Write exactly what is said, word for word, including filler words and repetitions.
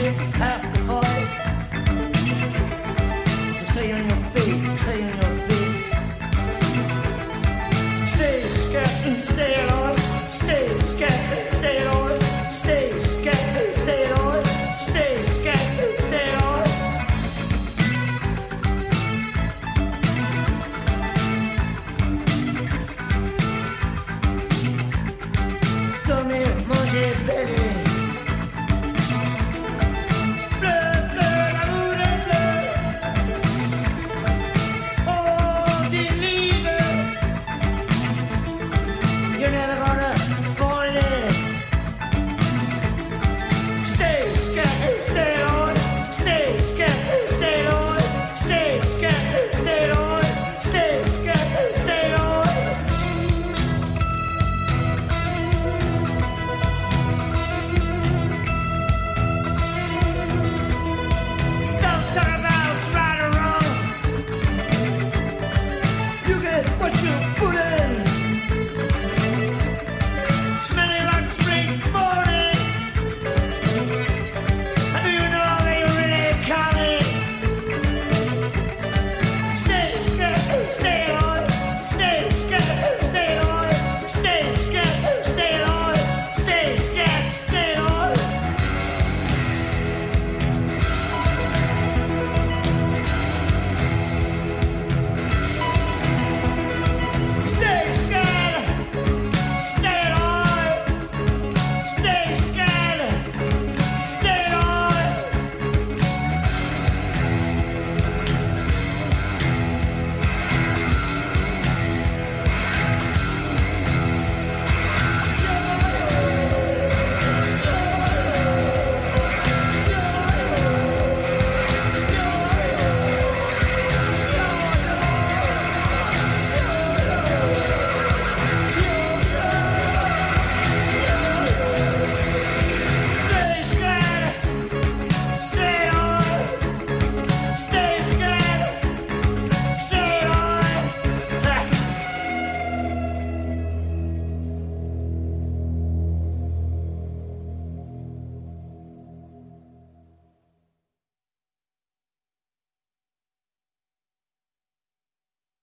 have to fight. To stay on your feet, stay on your feet. Stay scared and stay alive. Stay scared and stay alive. Stay scared and stay alive. Stay scared and stay alive. Dormir, manger, baiser.